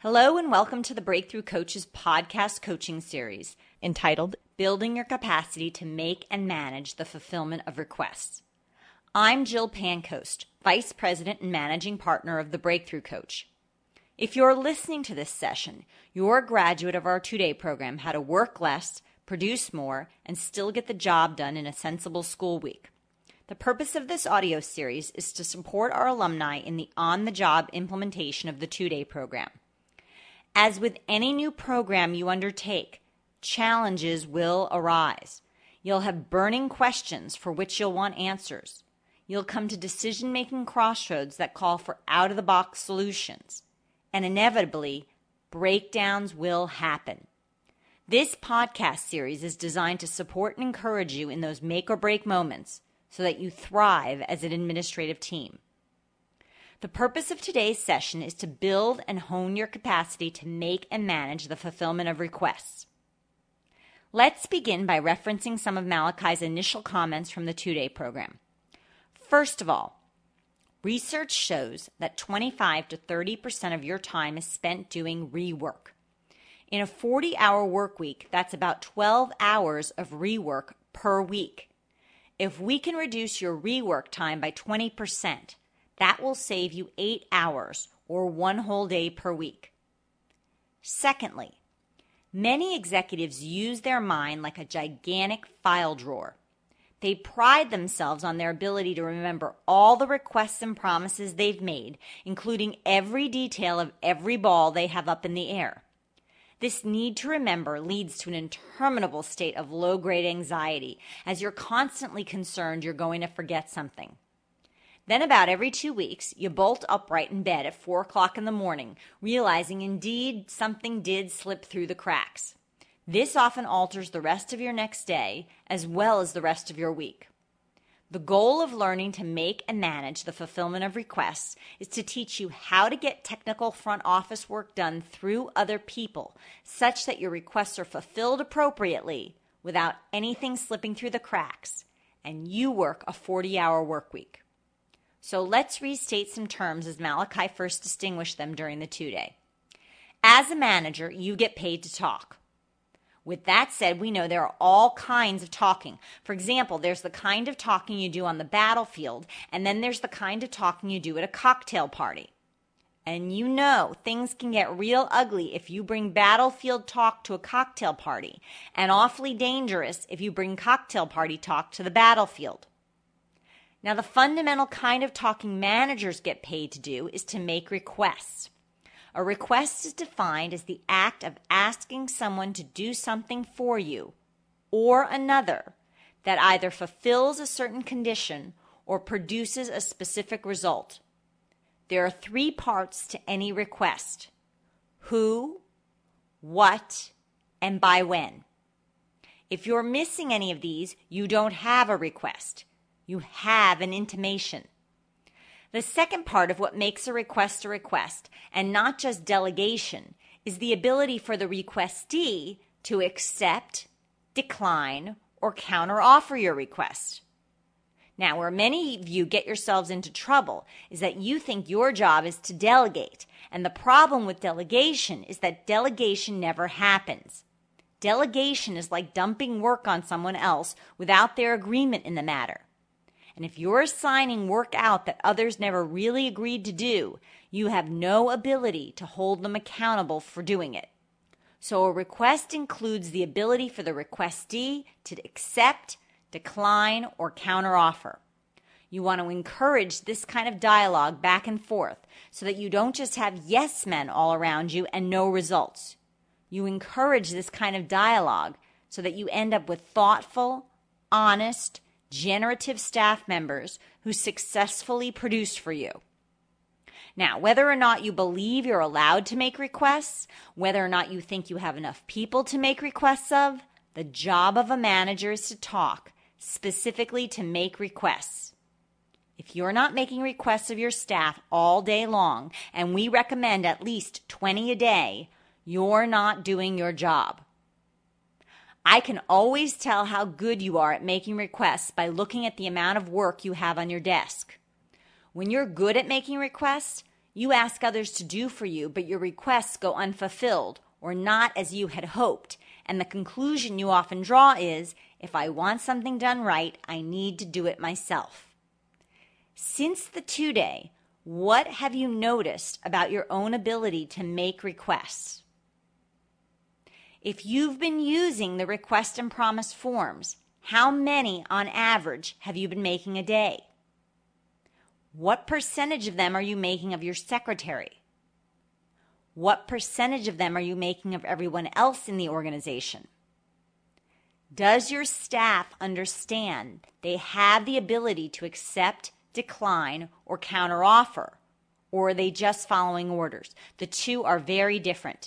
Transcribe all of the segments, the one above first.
Hello and welcome to the Breakthrough Coaches podcast coaching series entitled Building Your Capacity to Make and Manage the Fulfillment of Requests. I'm Jill Pancoast, Vice President and Managing Partner of the Breakthrough Coach. If you're listening to this session, you're a graduate of our two-day program, How to Work Less, Produce More, and Still Get the Job Done in a Sensible School Week. The purpose of this audio series is to support our alumni in the on-the-job implementation of the two-day program. As with any new program you undertake, challenges will arise. You'll have burning questions for which you'll want answers. You'll come to decision-making crossroads that call for out-of-the-box solutions. And inevitably, breakdowns will happen. This podcast series is designed to support and encourage you in those make-or-break moments so that you thrive as an administrative team. The purpose of today's session is to build and hone your capacity to make and manage the fulfillment of requests. Let's begin by referencing some of Malachi's initial comments from the two-day program. First of all, research shows that 25 to 30% of your time is spent doing rework. In a 40-hour work week, that's about 12 hours of rework per week. If we can reduce your rework time by 20%, that will save you 8 hours or one whole day per week. Secondly, many executives use their mind like a gigantic file drawer. They pride themselves on their ability to remember all the requests and promises they've made, including every detail of every ball they have up in the air. This need to remember leads to an interminable state of low-grade anxiety, as you're constantly concerned you're going to forget something. Then about every 2 weeks, you bolt upright in bed at 4 o'clock in the morning, realizing indeed something did slip through the cracks. This often alters the rest of your next day, as well as the rest of your week. The goal of learning to make and manage the fulfillment of requests is to teach you how to get technical front office work done through other people, such that your requests are fulfilled appropriately without anything slipping through the cracks, and you work a 40-hour work week. So let's restate some terms as Malachi first distinguished them during the two-day. As a manager, you get paid to talk. With that said, we know there are all kinds of talking. For example, there's the kind of talking you do on the battlefield, and then there's the kind of talking you do at a cocktail party. And you know things can get real ugly if you bring battlefield talk to a cocktail party, and awfully dangerous if you bring cocktail party talk to the battlefield. Now, the fundamental kind of talking managers get paid to do is to make requests. A request is defined as the act of asking someone to do something for you or another that either fulfills a certain condition or produces a specific result. There are 3 parts to any request: who, what, and by when. If you're missing any of these, you don't have a request. You have an intimation. The second part of what makes a request, and not just delegation, is the ability for the requestee to accept, decline, or counteroffer your request. Now, where many of you get yourselves into trouble is that you think your job is to delegate, and the problem with delegation is that delegation never happens. Delegation is like dumping work on someone else without their agreement in the matter. And if you're assigning work out that others never really agreed to do, you have no ability to hold them accountable for doing it. So a request includes the ability for the requestee to accept, decline, or counteroffer. You want to encourage this kind of dialogue back and forth so that you don't just have yes men all around you and no results. You encourage this kind of dialogue so that you end up with thoughtful, honest, generative staff members who successfully produce for you. Now, whether or not you believe you're allowed to make requests, whether or not you think you have enough people to make requests of, the job of a manager is to talk, specifically to make requests. If you're not making requests of your staff all day long, and we recommend at least 20 a day, you're not doing your job. I can always tell how good you are at making requests by looking at the amount of work you have on your desk. When you're good at making requests, You ask others to do for you, but your requests go unfulfilled or not as you had hoped. And the conclusion you often draw is, if I want something done right, I need to do it myself. Since the 2-day, what have you noticed about your own ability to make requests? If you've been using the request and promise forms, how many on average have you been making a day? What percentage of them are you making of your secretary? What percentage of them are you making of everyone else in the organization? Does your staff understand they have the ability to accept, decline, or counteroffer, or are they just following orders? The two are very different.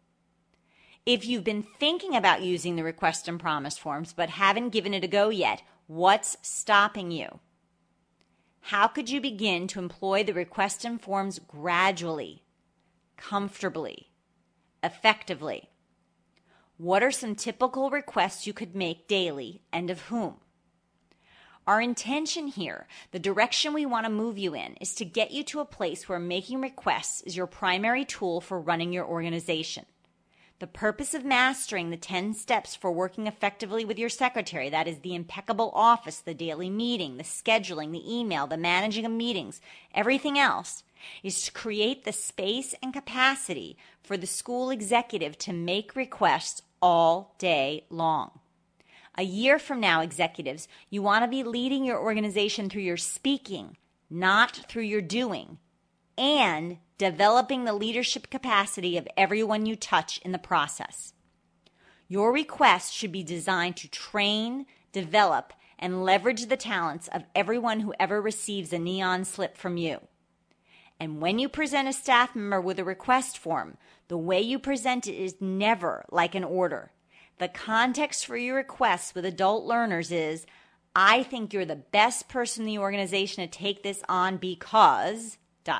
If you've been thinking about using the request and promise forms but haven't given it a go yet, what's stopping you? How could you begin to employ the request and forms gradually, comfortably, effectively? What are some typical requests you could make daily, and of whom? Our intention here, the direction we want to move you in, is to get you to a place where making requests is your primary tool for running your organization. The purpose of mastering the 10 steps for working effectively with your secretary, that is the impeccable office, the daily meeting, the scheduling, the email, the managing of meetings, everything else, is to create the space and capacity for the school executive to make requests all day long. A year from now, executives, you want to be leading your organization through your speaking, not through your doing, and developing the leadership capacity of everyone you touch in the process. Your requests should be designed to train, develop, and leverage the talents of everyone who ever receives a neon slip from you. And when you present a staff member with a request form, the way you present it is never like an order. The context for your requests with adult learners is, I think you're the best person in the organization to take this on because... ...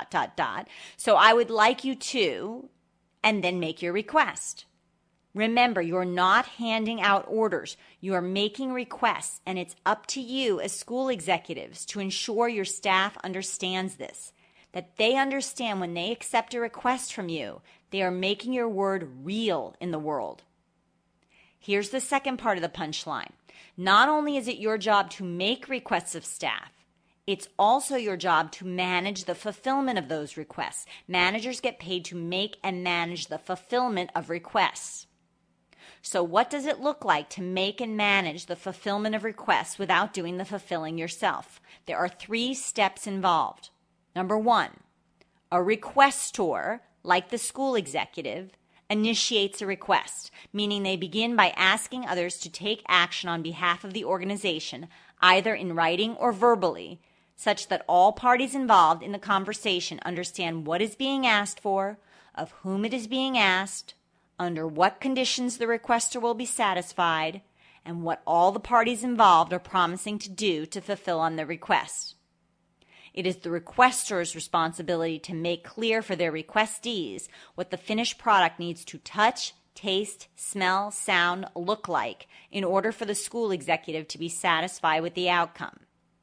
So I would like you to, and then make your request. Remember, you're not handing out orders. You are making requests, and it's up to you as school executives to ensure your staff understands this, that they understand when they accept a request from you, they are making your word real in the world. Here's the second part of the punchline. Not only is it your job to make requests of staff, it's also your job to manage the fulfillment of those requests. Managers get paid to make and manage the fulfillment of requests. So what does it look like to make and manage the fulfillment of requests without doing the fulfilling yourself? There are 3 steps involved. Number 1, a requestor, like the school executive, initiates a request, meaning they begin by asking others to take action on behalf of the organization, either in writing or verbally, such that all parties involved in the conversation understand what is being asked for, of whom it is being asked, under what conditions the requester will be satisfied, and what all the parties involved are promising to do to fulfill on the request. It is the requester's responsibility to make clear for their requestees what the finished product needs to touch, taste, smell, sound, look like in order for the school executive to be satisfied with the outcome.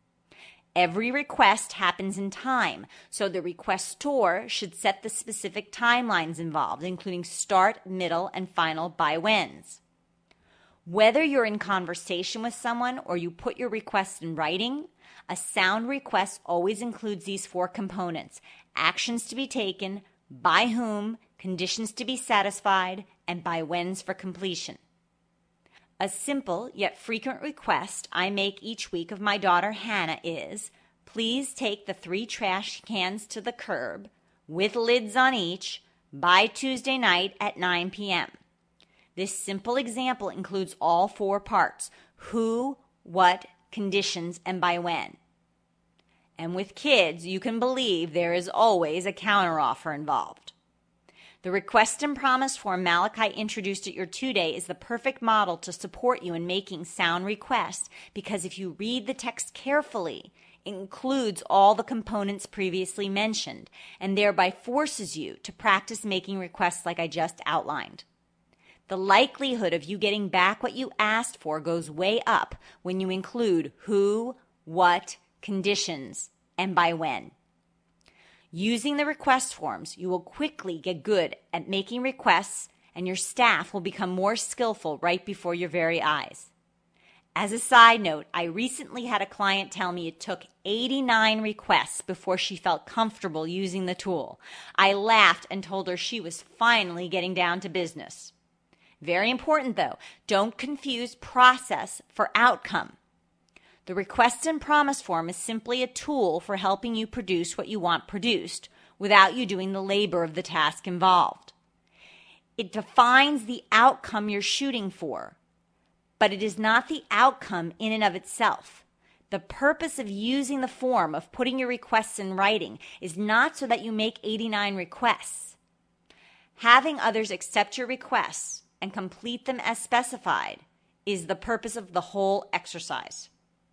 Every request happens in time, so the requestor should set the specific timelines involved, including start, middle, and final by-whens. Whether you're in conversation with someone or you put your request in writing, a sound request always includes these 4 components: actions to be taken, by whom, conditions to be satisfied, and by-whens for completion. A simple yet frequent request I make each week of my daughter Hannah is, please take the 3 trash cans to the curb, with lids on each, by Tuesday night at 9 p.m. This simple example includes all 4 parts: who, what, conditions, and by when. And with kids, you can believe there is always a counteroffer involved. The request and promise form Malachi introduced at your 2-day is the perfect model to support you in making sound requests, because if you read the text carefully, it includes all the components previously mentioned and thereby forces you to practice making requests like I just outlined. The likelihood of you getting back what you asked for goes way up when you include who, what, conditions, and by when. Using the request forms, you will quickly get good at making requests, and your staff will become more skillful right before your very eyes. As a side note, I recently had a client tell me it took 89 requests before she felt comfortable using the tool. I laughed and told her she was finally getting down to business. Very important though, don't confuse process for outcome. The request and promise form is simply a tool for helping you produce what you want produced without you doing the labor of the task involved. It defines the outcome you're shooting for, but it is not the outcome in and of itself. The purpose of using the form, of putting your requests in writing, is not so that you make 89 requests. Having others accept your requests and complete them as specified is the purpose of the whole exercise.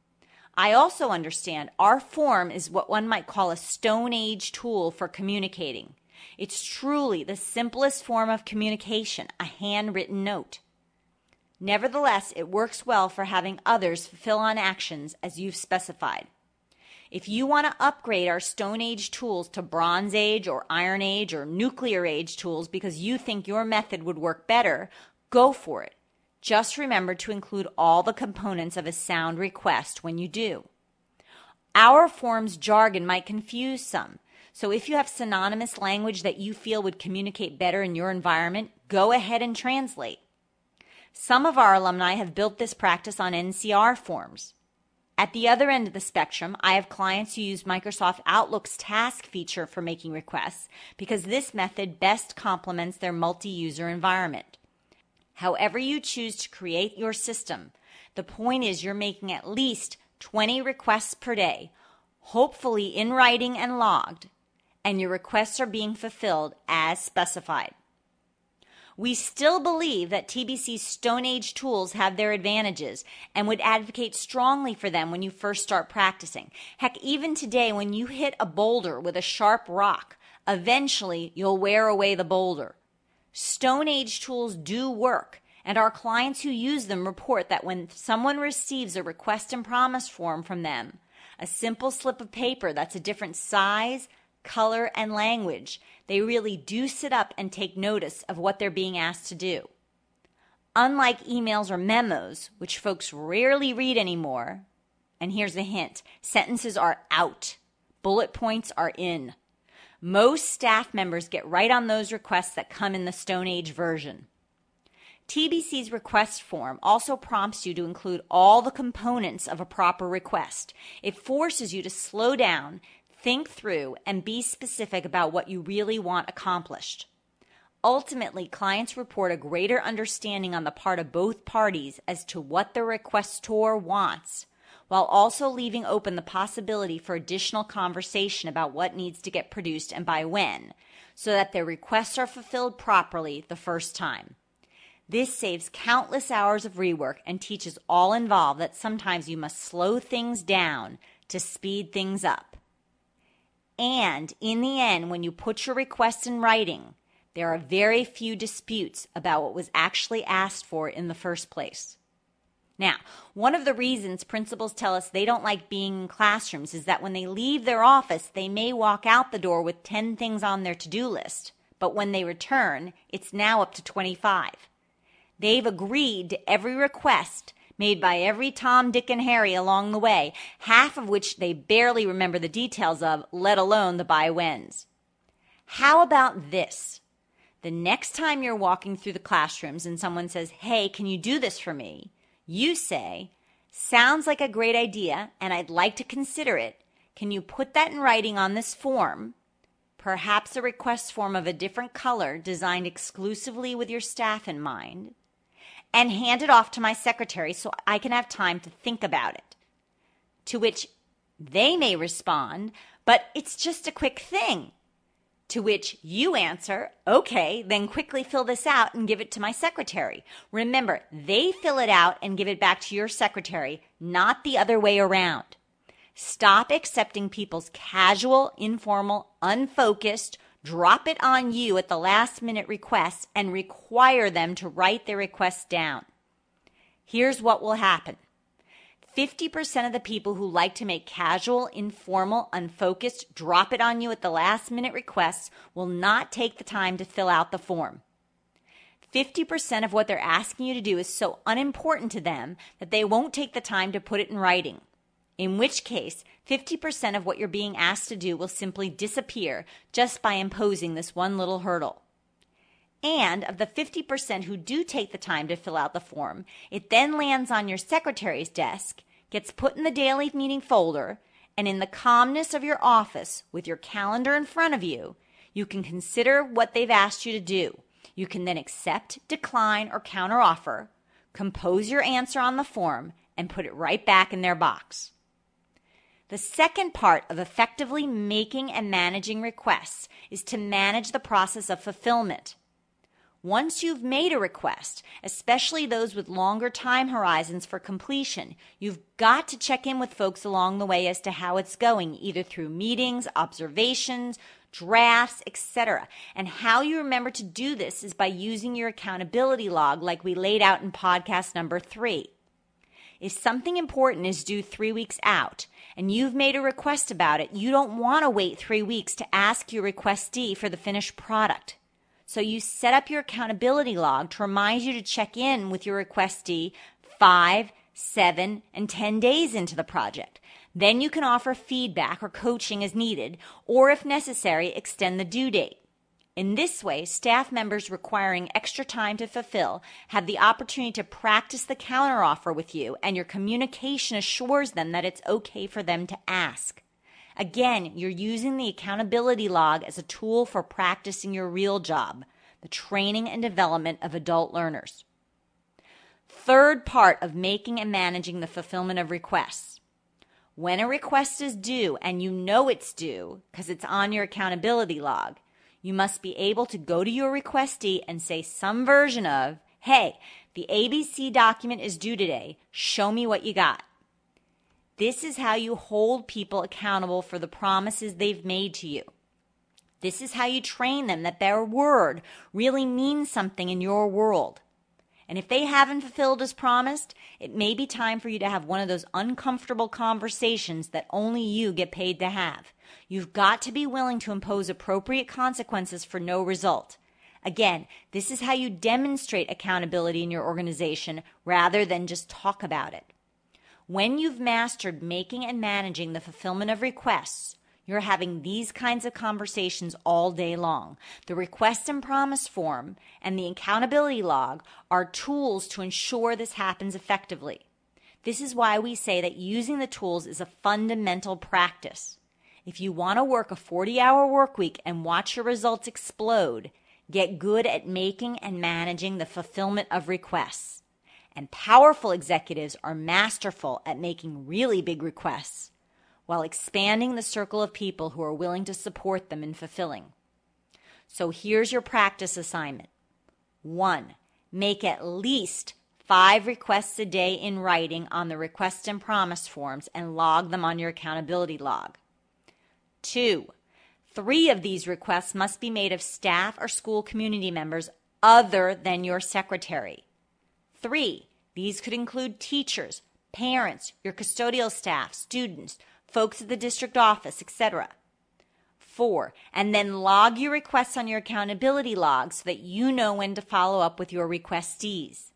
I also understand our form is what one might call a Stone Age tool for communicating. It's truly the simplest form of communication, a handwritten note. Nevertheless, it works well for having others fulfill on actions as you've specified. If you want to upgrade our Stone Age tools to Bronze Age or Iron Age or Nuclear Age tools because you think your method would work better, go for it. Just remember to include all the components of a sound request when you do. Our form's jargon might confuse some, so if you have synonymous language that you feel would communicate better in your environment, go ahead and translate. Some of our alumni have built this practice on NCR forms. At the other end of the spectrum, I have clients who use Microsoft Outlook's task feature for making requests because this method best complements their multi-user environment. However you choose to create your system, the point is you're making at least 20 requests per day, hopefully in writing and logged, and your requests are being fulfilled as specified. We still believe that TBC's Stone Age tools have their advantages and would advocate strongly for them when you first start practicing. Heck, even today when you hit a boulder with a sharp rock, eventually you'll wear away the boulder. Stone Age tools do work, and our clients who use them report that when someone receives a request and promise form from them, a simple slip of paper that's a different size, color, and language, they really do sit up and take notice of what they're being asked to do. Unlike emails or memos, which folks rarely read anymore, and here's a hint, sentences are out, bullet points are in. Most staff members get right on those requests that come in the Stone Age version. TBC's request form also prompts you to include all the components of a proper request. It forces you to slow down, think through, and be specific about what you really want accomplished. Ultimately, clients report a greater understanding on the part of both parties as to what the requestor wants, while also leaving open the possibility for additional conversation about what needs to get produced and by when, so that their requests are fulfilled properly the first time. This saves countless hours of rework and teaches all involved that sometimes you must slow things down to speed things up. And in the end, when you put your requests in writing, there are very few disputes about what was actually asked for in the first place. Now, one of the reasons principals tell us they don't like being in classrooms is that when they leave their office, they may walk out the door with 10 things on their to-do list, but when they return, it's now up to 25. They've agreed to every request made by every Tom, Dick, and Harry along the way, half of which they barely remember the details of, let alone the by-whens. How about this? The next time you're walking through the classrooms and someone says, "Hey, can you do this for me?" You say, "Sounds like a great idea, and I'd like to consider it. Can you put that in writing on this form?" Perhaps a request form of a different color designed exclusively with your staff in mind, and hand it off to my secretary so I can have time to think about it. To which they may respond, "But it's just a quick thing." To which you answer, "Okay, then quickly fill this out and give it to my secretary." Remember, they fill it out and give it back to your secretary, not the other way around. Stop accepting people's casual, informal, unfocused, drop it on you at the last minute requests and require them to write their requests down. Here's what will happen. 50% of the people who like to make casual, informal, unfocused, drop it on you at the last minute requests will not take the time to fill out the form. 50% of what they're asking you to do is so unimportant to them that they won't take the time to put it in writing. In which case, 50% of what you're being asked to do will simply disappear just by imposing this one little hurdle. And of the 50% who do take the time to fill out the form, it then lands on your secretary's desk, gets put in the daily meeting folder, and in the calmness of your office with your calendar in front of you, you can consider what they've asked you to do. You can then accept, decline, or counteroffer, compose your answer on the form, and put it right back in their box. The second part of effectively making and managing requests is to manage the process of fulfillment. Once you've made a request, especially those with longer time horizons for completion, you've got to check in with folks along the way as to how it's going, either through meetings, observations, drafts, etc. And how you remember to do this is by using your accountability log like we laid out in podcast number 3. If something important is due 3 weeks out and you've made a request about it, you don't want to wait 3 weeks to ask your requestee for the finished product. So you set up your accountability log to remind you to check in with your requestee 5, 7, and 10 days into the project. Then you can offer feedback or coaching as needed, or if necessary, extend the due date. In this way, staff members requiring extra time to fulfill have the opportunity to practice the counteroffer with you, and your communication assures them that it's okay for them to ask. Again, you're using the accountability log as a tool for practicing your real job, the training and development of adult learners. Third part of making and managing the fulfillment of requests. When a request is due and you know it's due because it's on your accountability log, you must be able to go to your requestee and say some version of, "Hey, the ABC document is due today. Show me what you got." This is how you hold people accountable for the promises they've made to you. This is how you train them that their word really means something in your world. And if they haven't fulfilled as promised, it may be time for you to have one of those uncomfortable conversations that only you get paid to have. You've got to be willing to impose appropriate consequences for no result. Again, this is how you demonstrate accountability in your organization rather than just talk about it. When you've mastered making and managing the fulfillment of requests, you're having these kinds of conversations all day long. The request and promise form and the accountability log are tools to ensure this happens effectively. This is why we say that using the tools is a fundamental practice. If you want to work a 40-hour work week and watch your results explode, get good at making and managing the fulfillment of requests. And powerful executives are masterful at making really big requests while expanding the circle of people who are willing to support them in fulfilling. So here's your practice assignment. 1, make at least 5 requests a day in writing on the request and promise forms and log them on your accountability log. 2, 3 of these requests must be made of staff or school community members other than your secretary. 3, these could include teachers, parents, your custodial staff, students, folks at the district office, etc. 4, and then log your requests on your accountability log so that you know when to follow up with your requestees.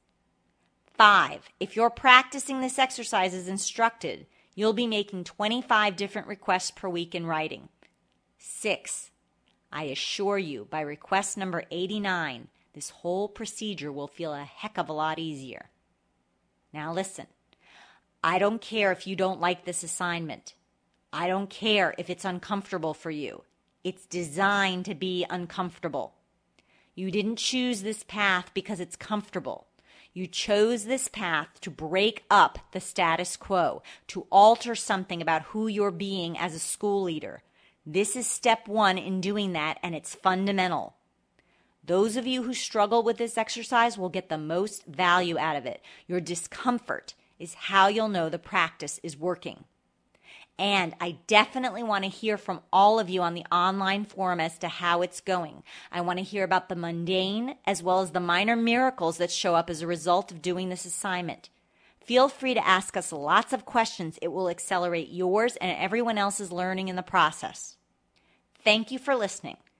5, if you're practicing this exercise as instructed, you'll be making 25 different requests per week in writing. 6, I assure you, by request number 89, this whole procedure will feel a heck of a lot easier. Now listen, I don't care if you don't like this assignment. I don't care if it's uncomfortable for you. It's designed to be uncomfortable. You didn't choose this path because it's comfortable. You chose this path to break up the status quo, to alter something about who you're being as a school leader. This is step 1 in doing that, and it's fundamental. Those of you who struggle with this exercise will get the most value out of it. Your discomfort is how you'll know the practice is working. And I definitely want to hear from all of you on the online forum as to how it's going. I want to hear about the mundane as well as the minor miracles that show up as a result of doing this assignment. Feel free to ask us lots of questions. It will accelerate yours and everyone else's learning in the process. Thank you for listening.